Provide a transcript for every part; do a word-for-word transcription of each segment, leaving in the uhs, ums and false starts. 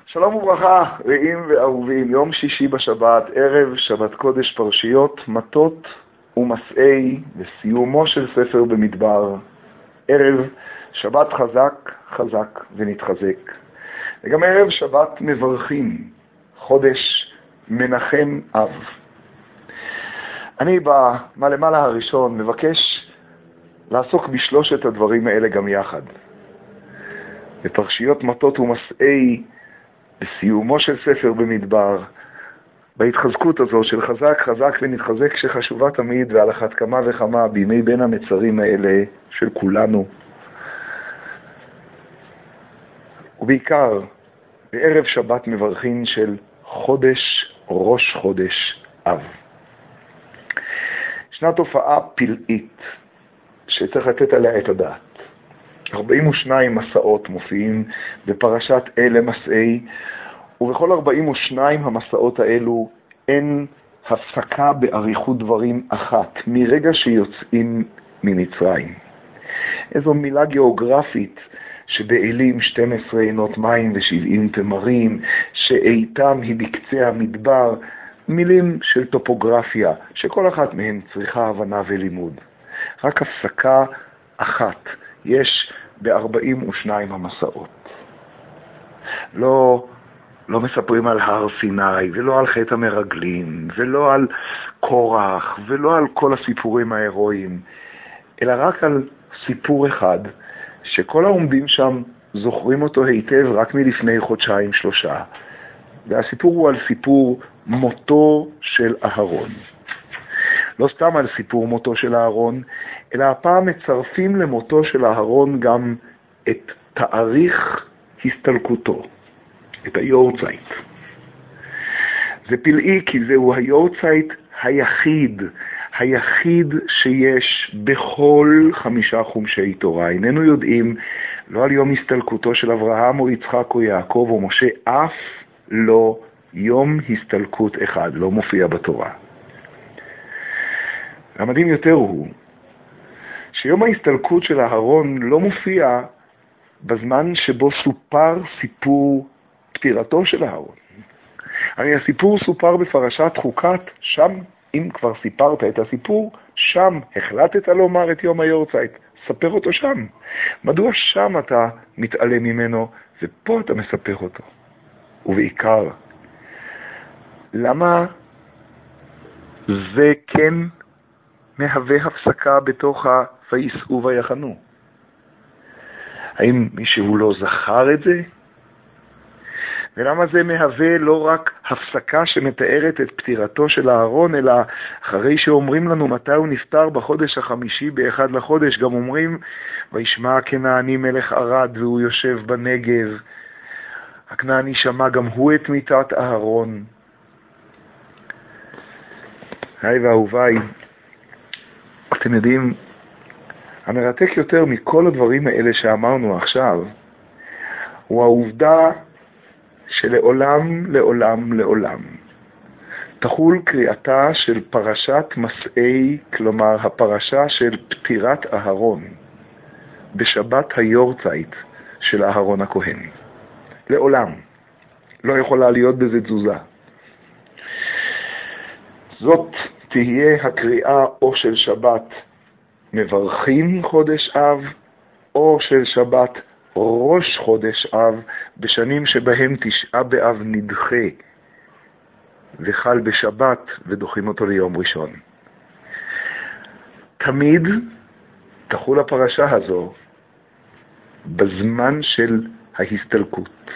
שלום וברכה, רעים ואהובים, יום שישי בשבת, ערב שבת קודש פרשיות, מטות ומסעי, וסיומו של ספר במדבר. ערב שבת חזק, חזק ונתחזק. וגם ערב שבת מברכים, חודש מנחם אב. אני במה למעלה הראשון מבקש לעסוק בשלושת הדברים האלה גם יחד. בפרשיות מטות ומסעי, בסיומו של ספר במדבר, בהתחזקות הזו של חזק חזק ונתחזק שחשובה תמיד ועל אחת כמה וכמה בימי בין המצרים האלה של כולנו. ובעיקר בערב שבת מברכים של חודש ראש חודש אב. ישנה תופעה פלאית שצריך לתת עליה את הדעת. ארבעים ושניים מסעות מופיעים בפרשת אלה מסעי, ובכל ארבעים ושניים המסעות האלו אין הפסקה בעריכות דברים אחת, מרגע שיוצאים ממצרים. איזו מילה גיאוגרפית שבאלים שתים עשרה עינות מים ו-שבעים תמרים, שאיתם היא בקצה המדבר, מילים של טופוגרפיה, שכל אחת מהן צריכה הבנה ולימוד. רק הפסקה אחת יש ב-ארבעים ושניים המסעות. לא, לא מספרים על הר סיני, ולא על חטא המרגלים, ולא על קורח, ולא על כל הסיפורים ההירואיים, אלא רק על סיפור אחד, שכל העומדים שם זוכרים אותו היטב רק מלפני חודשיים שלושה. והסיפור הוא על סיפור מותו של אהרון. לא סתם על סיפור מותו של אהרון, אלא הפעם מצרפים למותו של אהרון גם את תאריך הסתלקותו, את היורצייט. זה פלאי כי זהו היורצייט היחיד, היחיד שיש בכל חמישה חומשי תורה. איננו יודעים לא על יום הסתלקותו של אברהם או יצחק או יעקב או משה, אף לא יום הסתלקות אחד לא מופיע בתורה. המדהים יותר הוא שיום ההסתלקות של אהרון לא מופיע בזמן שבו סופר סיפור פטירתו של אהרון. הרי הסיפור סופר בפרשת חוקת, שם אם כבר סיפרת את הסיפור, שם החלטת לומר את יום היורצייט, ספר אותו שם. מדוע שם אתה מתעלם ממנו ופה אתה מספר אותו? ובעיקר, למה זה כן מהווה הפסקה בתוך ה"ויסעו ויחנו"? האם מישהו לא זכר את זה? ולמה זה מהווה לא רק הפסקה שמתארת את פטירתו של אהרון, אלא אחרי שאומרים לנו מתי הוא נפטר בחודש החמישי באחד לחודש, גם אומרים וישמע הכנעני מלך ערד והוא יושב בנגב. הכנעני שמע גם הוא את מיתת אהרון. היי ואהוביי, אתם יודעים, המרתק יותר מכל הדברים האלה שאמרנו עכשיו, הוא העובדה שלעולם, לעולם, לעולם, תחול קריאתה של פרשת מסעי, כלומר הפרשה של פטירת אהרון, בשבת היורצייט של אהרון הכהן. לעולם. לא יכולה להיות בזה תזוזה. זאת תהיה הקריאה או של שבת מברכים חודש אב, או של שבת ראש חודש אב, בשנים שבהם תשעה באב נדחה וחל בשבת ודוחים אותו ליום ראשון. תמיד תחול הפרשה הזו בזמן של ההסתלקות.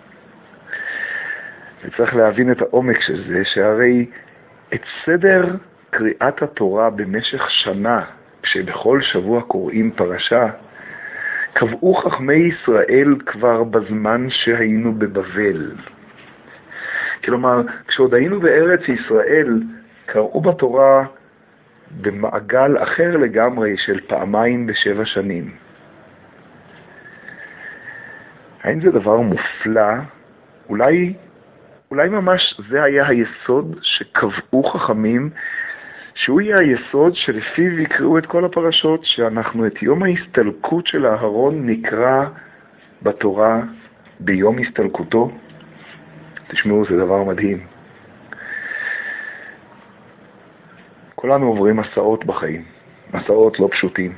וצריך להבין את העומק של זה, שהרי את סדר קריאת התורה במשך שנה, כשבכל שבוע קוראים פרשה, קבעו חכמי ישראל כבר בזמן שהיינו בבבל. כלומר, כשעוד היינו בארץ ישראל, קראו בתורה במעגל אחר לגמרי של פעמיים בשבע שנים. האם זה דבר מופלא? אולי, אולי ממש זה היה היסוד שקבעו חכמים, שהוא יהיה היסוד שלפיו יקראו את כל הפרשות, שאנחנו את יום ההסתלקות של אהרון נקרא בתורה ביום הסתלקותו. תשמעו, זה דבר מדהים. כולנו עוברים מסעות בחיים, מסעות לא פשוטים.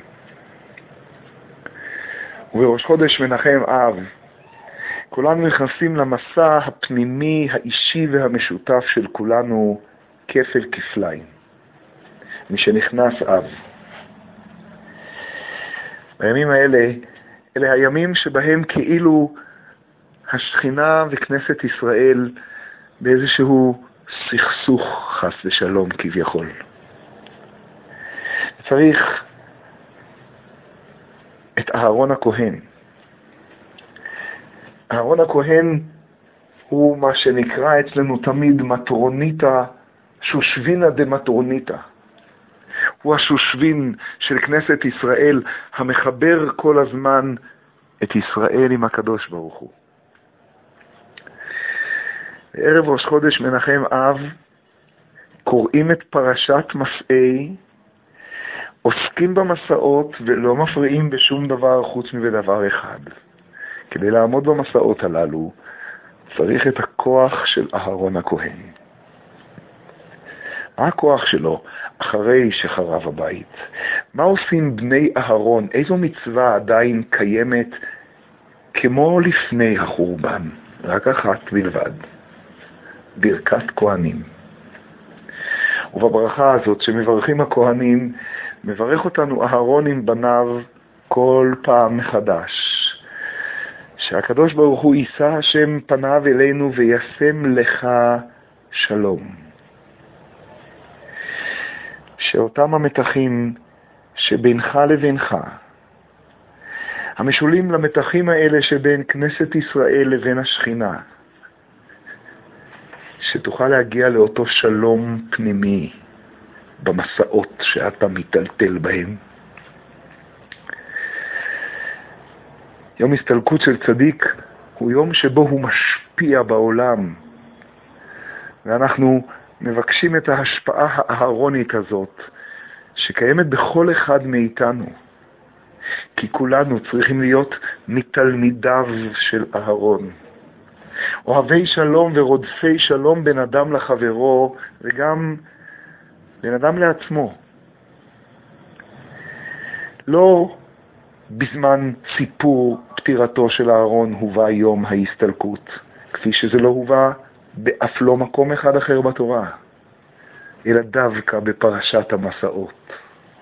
ובראש חודש מנחם אב, כולנו נכנסים למסע הפנימי, האישי והמשותף של כולנו כפל כפליים. משנכנס אב. בימים האלה, אלה הימים שבהם כאילו השכינה וכנסת ישראל באיזשהו סכסוך חס ושלום כביכול. צריך את אהרון הכהן. אהרון הכהן הוא מה שנקרא אצלנו תמיד מטרוניתא, שושבינה דמטרוניתא. הוא השושבין של כנסת ישראל, המחבר כל הזמן את ישראל עם הקדוש ברוך הוא. בערב ראש חודש מנחם אב קוראים את פרשת מסעי, עוסקים במסעות ולא מפריעים בשום דבר חוץ מבדבר אחד. כדי לעמוד במסעות הללו צריך את הכוח של אהרון הכהן. מה הכוח שלו אחרי שחרב הבית? מה עושים בני אהרון? איזו מצווה עדיין קיימת כמו לפני החורבן? רק אחת בלבד. ברכת כהנים. ובברכה הזאת שמברכים הכהנים, מברך אותנו אהרון עם בניו כל פעם מחדש. שהקדוש ברוך הוא יישא השם פניו אלינו וישם לך שלום. שאותם המתחים שבינך לבינך, המשולים למתחים האלה שבין כנסת ישראל לבין השכינה, שתוכל להגיע לאותו שלום פנימי במסעות שאתה מטלטל בהם. יום הסתלקות של צדיק הוא יום שבו הוא משפיע בעולם, ואנחנו מבקשים את ההשפעה האהרונית הזאת שקיימת בכל אחד מאיתנו, כי כולנו צריכים להיות מתלמידיו של אהרון, אוהבי שלום ורודפי שלום בין אדם לחברו וגם בין אדם לעצמו. לא בזמן סיפור פטירתו של אהרון הובא יום ההסתלקות, כפי שזה לא הובא באף לא מקום אחד אחר בתורה, אלא דווקא בפרשת המסעות.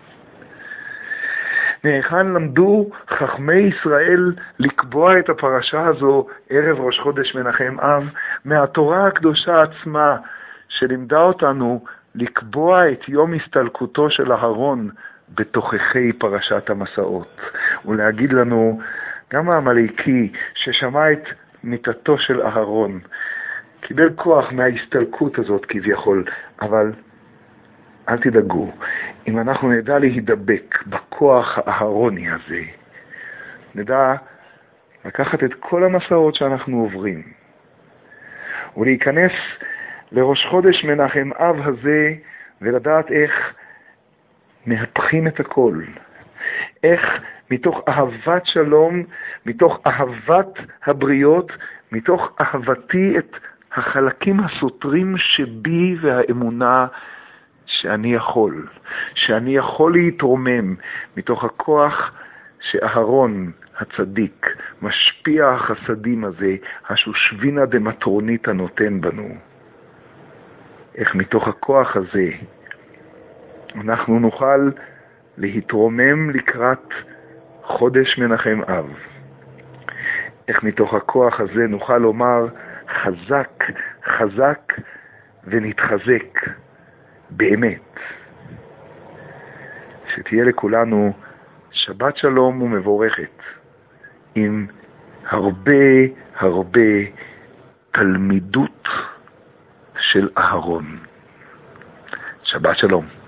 מהיכן למדו חכמי ישראל לקבוע את הפרשה הזו ערב ראש חודש מנחם אב? מהתורה הקדושה עצמה, שלימדה אותנו לקבוע את יום הסתלקותו של אהרון בתוככי פרשת המסעות, ולהגיד לנו, גם העמלקי ששמע את מיתתו של אהרון קיבל כוח מההסתלקות הזאת כביכול, אבל אל תדאגו, אם אנחנו נדע להידבק בכוח האהרוני הזה, נדע לקחת את כל המסעות שאנחנו עוברים ולהיכנס לראש חודש מנחם אב הזה ולדעת איך מהפכים את הכל, איך מתוך אהבת שלום, מתוך אהבת הבריות, מתוך אהבתי את החלקים הסותרים שבי והאמונה שאני יכול, שאני יכול להתרומם מתוך הכוח שאהרון הצדיק, משפיע החסדים הזה, השושבינה דמטרוניתא נותן בנו. איך מתוך הכוח הזה אנחנו נוכל להתרומם לקראת חודש מנחם אב. איך מתוך הכוח הזה נוכל לומר חזק, חזק ונתחזק באמת. שתהיה לכולנו שבת שלום ומבורכת עם הרבה הרבה תלמידות של אהרון. שבת שלום.